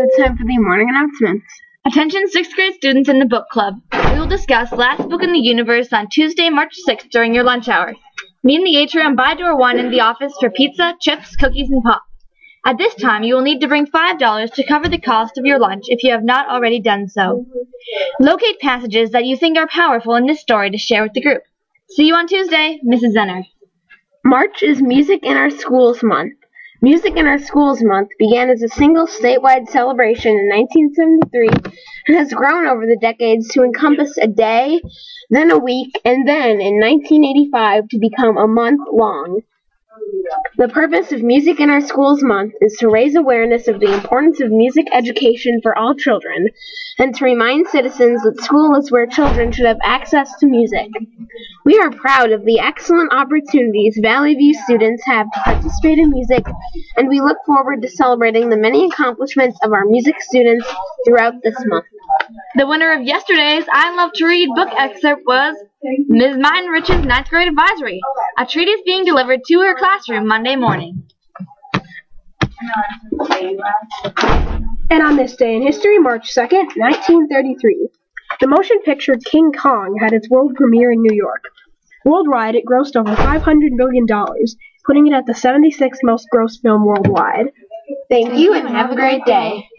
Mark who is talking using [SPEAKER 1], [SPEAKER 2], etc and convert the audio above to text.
[SPEAKER 1] it's time for the morning announcements.
[SPEAKER 2] Attention 6th grade students in the book club. We will discuss Last Book in the Universe on Tuesday, March 6th during your lunch hour. Meet in the atrium by door 1 in the office for pizza, chips, cookies, and pop. At this time, you will need to bring $5 to cover the cost of your lunch if you have not already done so. Locate passages that you think are powerful in this story to share with the group. See you on Tuesday, Mrs. Zenner.
[SPEAKER 1] March is Music in Our Schools Month. Music in Our Schools Month began as a single statewide celebration in 1973 and has grown over the decades to encompass a day, then a week, and then, in 1985, to become a month long. The purpose of Music in Our Schools Month is to raise awareness of the importance of music education for all children, and to remind citizens that school is where children should have access to music. We are proud of the excellent opportunities Valley View students have to participate in music, and we look forward to celebrating the many accomplishments of our music students throughout this month.
[SPEAKER 2] The winner of yesterday's I Love to Read book excerpt was Ms. Meidenrich's 9th grade advisory. A treat is being delivered to her classroom Monday morning.
[SPEAKER 3] And on this day in history, March 2nd, 1933, the motion picture King Kong had its world premiere in New York. Worldwide, it grossed over $500 million, putting it at the 76th most grossed film worldwide.
[SPEAKER 1] Thank you and have a great day.